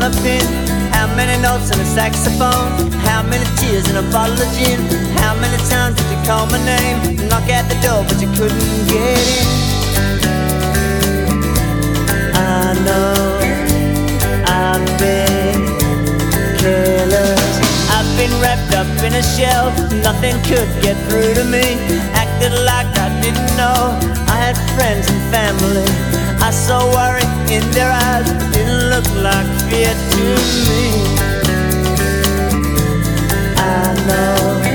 a pin? How many notes on a saxophone? How many tears in a bottle of gin? How many times did you call my name? Knock at the door but you couldn't get in. I know I've been careless. I've been wrapped up in a shell. Nothing could get through to me. Acted like I didn't know. I had friends and family. I saw worry in their eyes. It didn't look like fear to me. I know